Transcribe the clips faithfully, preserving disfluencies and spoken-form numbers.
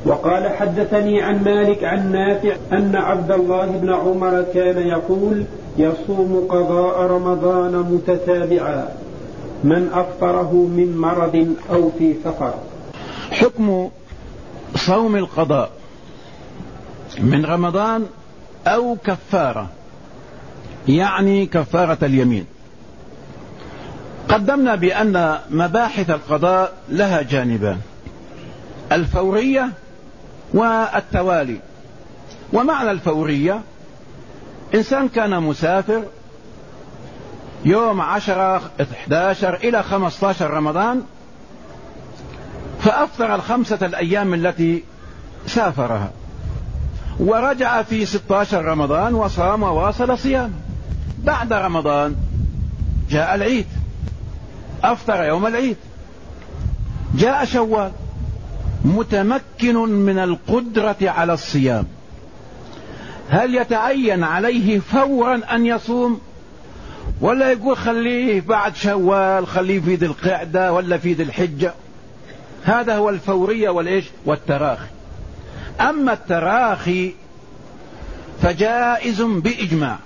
وقال حدثني عن مالك عن نافع أن عبد الله بن عمر كان يقول يصوم قضاء رمضان متتابعا من أفطره من مرض أو في سفر. حكم صوم القضاء من رمضان أو كفارة، يعني كفارة اليمين. قدمنا بأن مباحث القضاء لها جانبان، الفورية والتوالي. ومعنى الفورية إنسان كان مسافر يوم عشرة احد عشر إلى خمسة عشر رمضان، فأفطر الخمسة الأيام التي سافرها، ورجع في ستة عشر رمضان وصام وواصل صيام. بعد رمضان جاء العيد، أفطر يوم العيد. جاء شوال، متمكن من القدرة على الصيام، هل يتعين عليه فورا أن يصوم، ولا يقول خليه بعد شوال، خليه في ذي القعدة ولا في ذي الحجة؟ هذا هو الفورية والإيش والتراخي. أما التراخي فجائز بإجماع.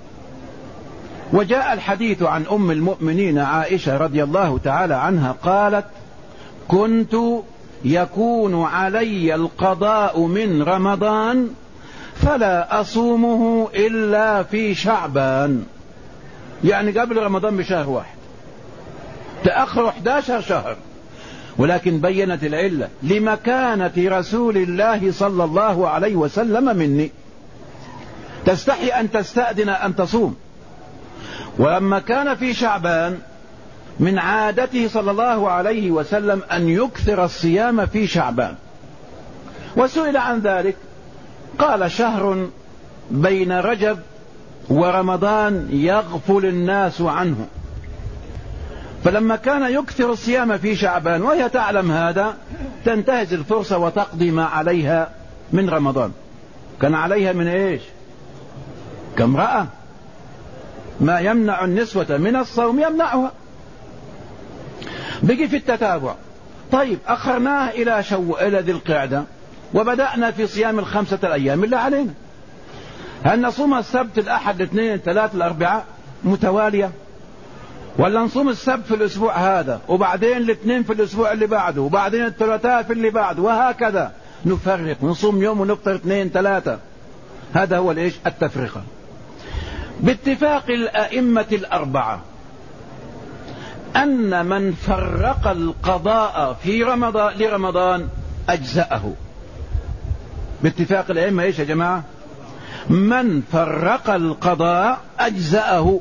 وجاء الحديث عن أم المؤمنين عائشة رضي الله تعالى عنها قالت: كنت يكون علي القضاء من رمضان فلا أصومه إلا في شعبان، يعني قبل رمضان بشهر واحد، تأخر أحد عشر شهر. ولكن بينت العلة لمكانة رسول الله صلى الله عليه وسلم مني، تستحي أن تستأذن أن تصوم. ولما كان في شعبان من عادته صلى الله عليه وسلم أن يكثر الصيام في شعبان، وسئل عن ذلك قال: شهر بين رجب ورمضان يغفل الناس عنه. فلما كان يكثر الصيام في شعبان وهي تعلم هذا، تنتهز الفرصة وتقضي ما عليها من رمضان. كان عليها من ايش؟ كامرأة ما يمنع النسوة من الصوم يمنعها. بقي في التتابع. طيب أخرناه إلى شو إلى ذي القعدة، وبدأنا في صيام الخمسة الأيام اللي علينا. هل نصوم السبت الأحد الاثنين الثلاث الأربعاء متوالية، ولا نصوم السبت في الأسبوع هذا وبعدين الاثنين في الأسبوع اللي بعده وبعدين الثلاثاء في اللي بعده، وهكذا نفرق، نصوم يوم ونفطر اثنين ثلاثة؟ هذا هو الإيش؟ التفرقة. باتفاق الأئمة الأربعة أن من فرق القضاء في رمضان لرمضان أجزأه. باتفاق الأئمة إيش يا جماعة؟ من فرق القضاء أجزأه.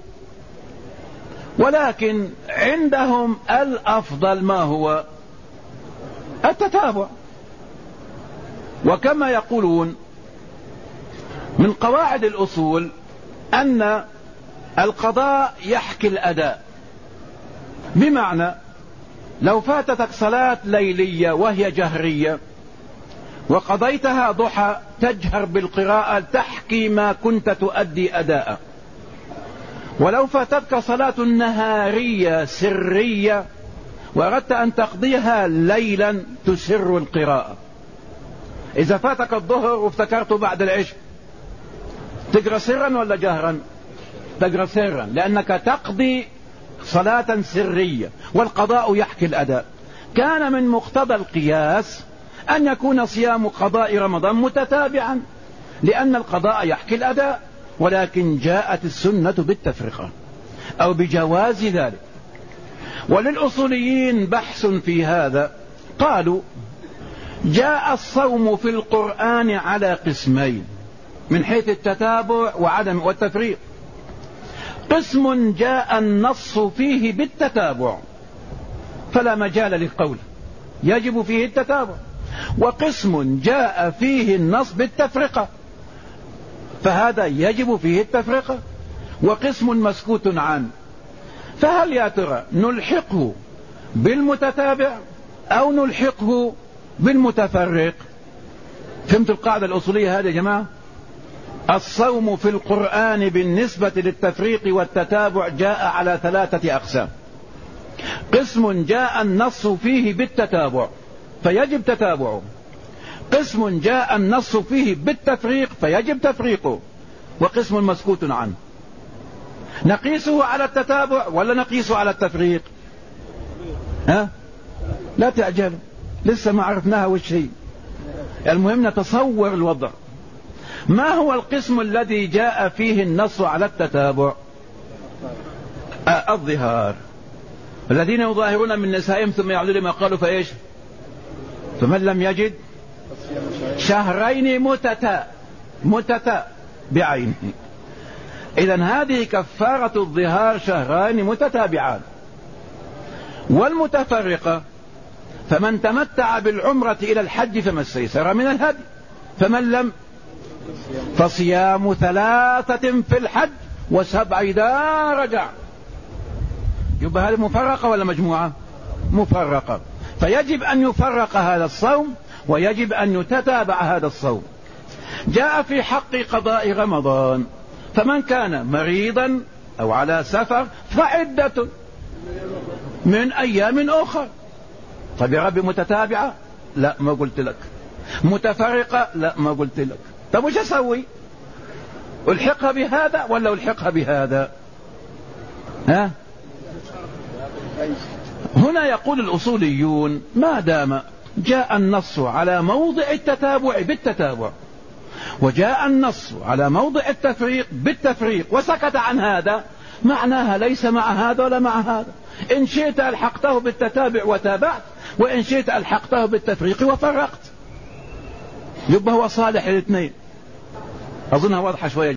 ولكن عندهم الأفضل ما هو؟ التتابع. وكما يقولون من قواعد الأصول أن القضاء يحكي الأداء، بمعنى لو فاتتك صلاة ليلية وهي جهرية وقضيتها ضحى تجهر بالقراءة تحكي ما كنت تؤدي أداء. ولو فاتتك صلاة نهارية سرية وأردت أن تقضيها ليلا تسر القراءة. إذا فاتك الظهر وافتكرته بعد العشاء تقرأ سرا ولا جهرا؟ تقرأ سرا، لأنك تقضي صلاة سرية والقضاء يحكي الأداء. كان من مقتضى القياس أن يكون صيام قضاء رمضان متتابعا، لأن القضاء يحكي الأداء. ولكن جاءت السنة بالتفرقة أو بجواز ذلك. وللأصوليين بحث في هذا، قالوا: جاء الصوم في القرآن على قسمين من حيث التتابع وعدم والتفريق. قسم جاء النص فيه بالتتابع فلا مجال للقول، يجب فيه التتابع. وقسم جاء فيه النص بالتفرقة فهذا يجب فيه التفرقة. وقسم مسكوت عنه، فهل يا ترى نلحقه بالمتتابع أو نلحقه بالمتفرق؟ فهمت القاعدة الأصولية هذه يا جماعة؟ الصوم في القرآن بالنسبة للتفريق والتتابع جاء على ثلاثة أقسام. قسم جاء النص فيه بالتتابع فيجب تتابعه، قسم جاء النص فيه بالتفريق فيجب تفريقه، وقسم مسكوت عنه. نقيسه على التتابع ولا نقيسه على التفريق؟ ها؟ لا تعجل، لسه ما عرفناها وش هي. المهم نتصور الوضع. ما هو القسم الذي جاء فيه النص على التتابع؟ آه الظهار. الذين يظاهرون من نسائهم ثم يعودون لما قالوا فايش؟ فمن لم يجد شهرين متتا متتا بعين. إذن هذه كفارة الظهار شهرين متتابعان. والمتفرقة فمن تمتع بالعمرة إلى الحج فما استيسر من الهدي، فمن لم فصيام ثلاثة في الحج وسبع إذا رجع. يبقى هذه مفرقة ولا مجموعة؟ مفرقة. فيجب أن يفرق هذا الصوم ويجب أن يتتابع هذا الصوم. جاء في حق قضاء رمضان، فمن كان مريضا أو على سفر فعدة من أيام أخرى. طب يا ربي متتابعة؟ لا ما قلت لك. متفرقة؟ لا ما قلت لك. طب وش أسوي؟ ألحقها بهذا ولا ألحقها بهذا؟ ها؟ هنا يقول الأصوليون ما دام جاء النص على موضع التتابع بالتتابع وجاء النص على موضع التفريق بالتفريق وسكت عن هذا، معناها ليس مع هذا ولا مع هذا. إن شئت ألحقته بالتتابع وتابعت، وإن شئت ألحقته بالتفريق وفرقت. يبقى هو صالح الاثنين. أظنها واضحة شوية.